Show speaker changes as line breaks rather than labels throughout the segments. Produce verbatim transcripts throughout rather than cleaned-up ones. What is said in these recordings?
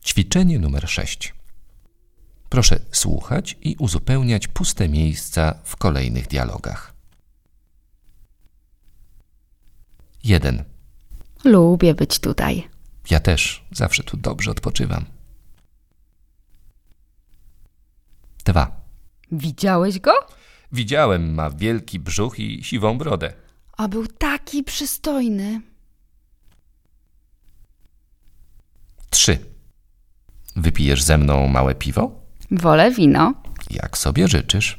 Ćwiczenie numer sześć. Proszę słuchać i uzupełniać puste miejsca w kolejnych dialogach. jeden.
Lubię być tutaj.
Ja też, zawsze tu dobrze odpoczywam. dwa.
Widziałeś go?
Widziałem, ma wielki brzuch i siwą brodę.
A był taki przystojny.
trzy. Wypijesz ze mną małe piwo?
Wolę wino.
Jak sobie życzysz.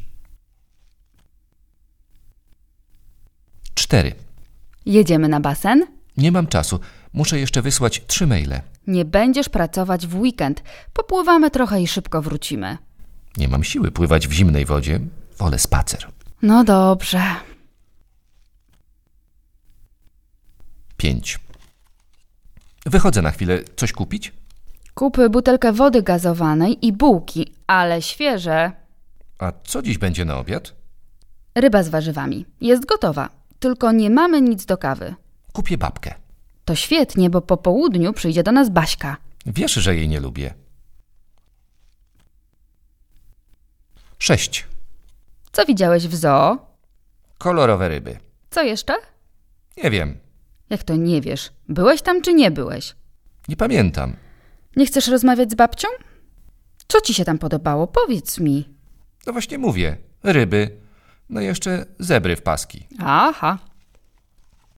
cztery.
Jedziemy na basen?
Nie mam czasu. Muszę jeszcze wysłać trzy maile.
Nie będziesz pracować w weekend. Popływamy trochę i szybko wrócimy.
Nie mam siły pływać w zimnej wodzie. Wolę spacer.
No dobrze.
pięć. Wychodzę na chwilę. Coś kupić?
Kup butelkę wody gazowanej i bułki, ale świeże.
A co dziś będzie na obiad?
Ryba z warzywami. Jest gotowa. Tylko nie mamy nic do kawy.
Kupię babkę.
To świetnie, bo po południu przyjdzie do nas Baśka.
Wiesz, że jej nie lubię. sześć.
Co widziałeś w zoo?
Kolorowe ryby.
Co jeszcze?
Nie wiem.
Jak to nie wiesz? Byłeś tam czy nie byłeś?
Nie pamiętam.
Nie chcesz rozmawiać z babcią? Co ci się tam podobało? Powiedz mi.
No właśnie mówię. Ryby. No i jeszcze zebry w paski.
Aha.